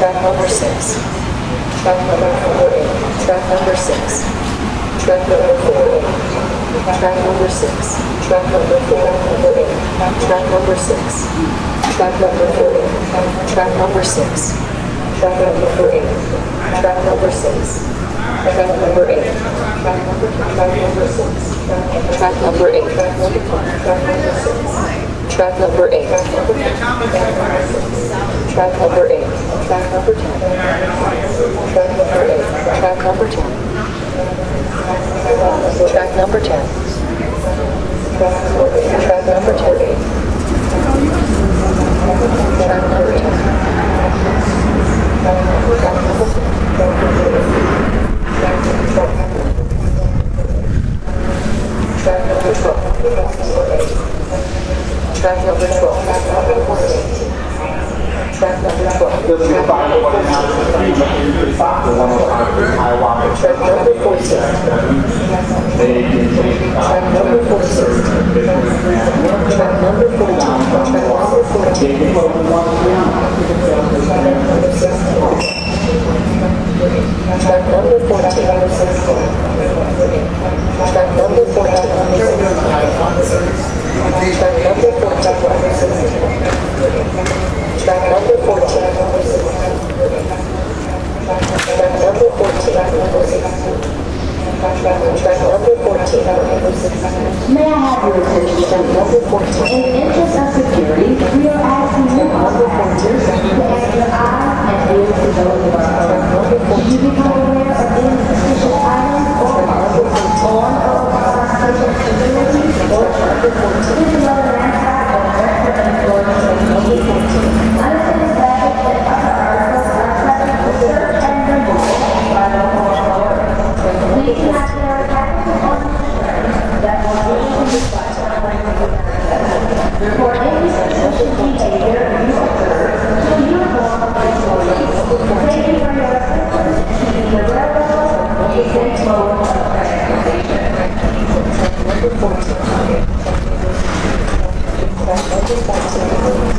Track number 6. Track number 8. Track number 6. Track number 4. Track number 6. Track number 4. Track number 6. Track number 4. Track number 6. Track number 8. Track number 6. Track number 8. Track number 6. Track number 8. Track number 8. Track number 8. Track number 10. Track number 8. Track number 10. Track number 10. Track number 10. Track number 10. Track number 10. Track number 12. Track number 12. Track number 12. Track number 12. Track number 14. Track number 14. Track number 14. Track number 14. Track number 14. Track number 14. Track number 14. Track number 14. Track number 14. May I have your attention, Track number 14. In the interest of security, we are asking you passengers to have your eyes and ears to those of our own. Should you become aware of any suspicious items or objects on or around our station facilities, please alert an outside or restaurant employees of number 14. Understand the fact that other articles are subject to search and removal by local authorities. Please have their package on the that will be dispatched. For any suspicious behavior you observe, please inform the employees. Thank you for your assistance in keeping the railroad a safe mode of transportation. Number 14.